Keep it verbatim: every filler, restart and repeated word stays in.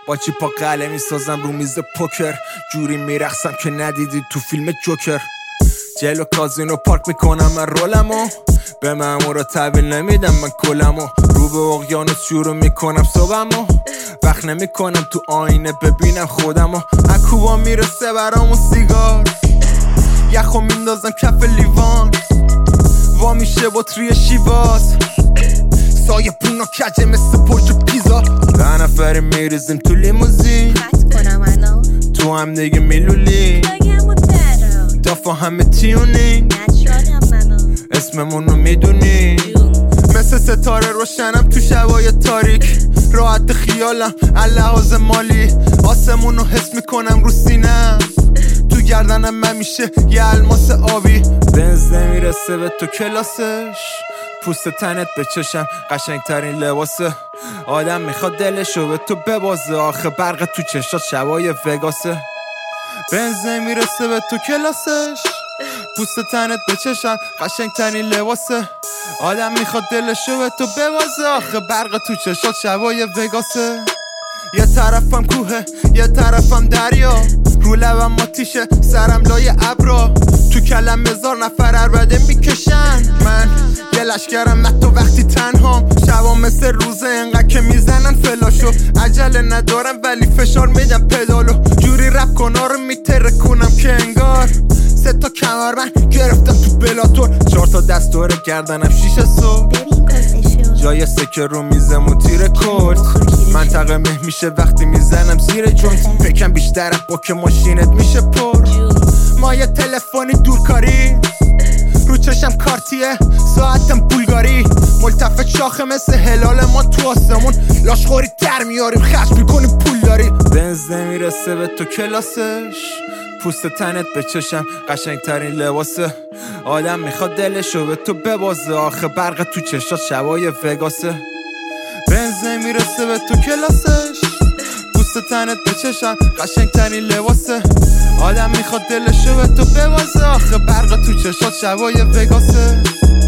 با چی پا قلمی میسازم رو میز پوکر، جوری میرقصم که ندیدی تو فیلم جوکر. جلو کازینو پارک میکنم من رولمو، به مامورا تحویل نمیدم من کلمو. رو به اقیانوس شروع میکنم صبحمو، وقت نمیکنم تو آینه ببینم خودمو. اکوبا میرسه برامون سیگار، یخو میندازم کف لیوان، وا میشه بطری شیواز، سایه پونا کجه مثل پرج پیزا. ده نفری میریزیم تو لیموزین، تو هم دیگه میلولی دافا همه تیونینگ، اسممونو میدونی مثل ستاره روشنم تو شبای تاریک. راحت خیالم اللحاظ مالی، آسمونو حس میکنم رو سینم، تو گردنم من میشه یه الماس آبی. بنز نمیرسه به تو کلاسش، پوست تنت به چشم قشنگ ترین لباسه. آدم میخواد دلشو به تو ببازه، آخه برق تو چشات شبای وگاسه. بنز نمیرسه به تو کلاسش، پوست تنت به چشم قشنگ ترین لباسه. آدم میخواد دلشو به تو ببازه، آخه برق تو چشات شبای وگاسه. یه طرفم کوه یه طرفم دریا، رو لبم آتیشه سرم لای ابرا، تو کلم مزار نفر عربده میکشن. من یه لشکرم من تو وقتی تنهام، شبا مثل روزه انقدر که میزنن فلاشو. عجله ندارم ولی فشار میدم پدالو، جوری رپ کنا رو میترکونم که انگار سه تا کمر من گرفتم تو بلاتور. چهار تا دست دوره گردنم شیشه صبح، جای سکه رو میزمون تیر کورت. منطقه مه میشه وقتی میزنم زیر جونت، فکرم بیشتره با که ماشینت میشه پر. ما یه تلفنی دورکاری، رو چشم کارتیه ساعتم بولگاری، ملتفت شاخه مثل هلال ما تو آسمون، لاشخوری در میاریم خشم میکنیم پول داری. بنز نمیرسه به تو کلاسش، پوست تنت به چشم قشنگ ترین لباسه. آدم میخواد دلشو به تو ببازه، آخه برق تو چشات شبای وگاسه. بنز نمیرسه به تو کلاسش، پوست تنت به چشم قشنگ ترین لباسه. آدم میخواد دلشو به تو ببازه، آخه برق تو چشات شبای وگاسه.